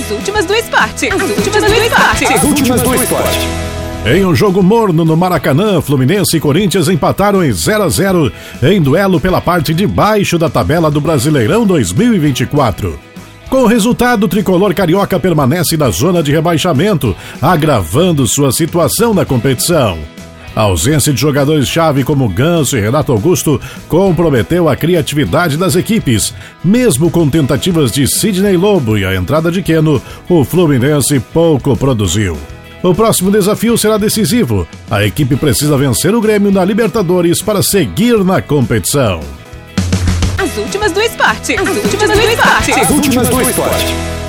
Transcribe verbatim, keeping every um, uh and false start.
As últimas do esporte. As últimas do esporte. As últimas do esporte. Em um jogo morno no Maracanã, Fluminense e Corinthians empataram em zero a zero em duelo pela parte de baixo da tabela do Brasileirão dois mil e vinte e quatro. Com o resultado, o tricolor carioca permanece na zona de rebaixamento, agravando sua situação na competição. A ausência de jogadores-chave como Ganso e Renato Augusto comprometeu a criatividade das equipes. Mesmo com tentativas de Sidney Lobo e a entrada de Keno, o Fluminense pouco produziu. O próximo desafio será decisivo. A equipe precisa vencer o Grêmio na Libertadores para seguir na competição. As últimas do esporte. As últimas do esporte. As últimas do esporte.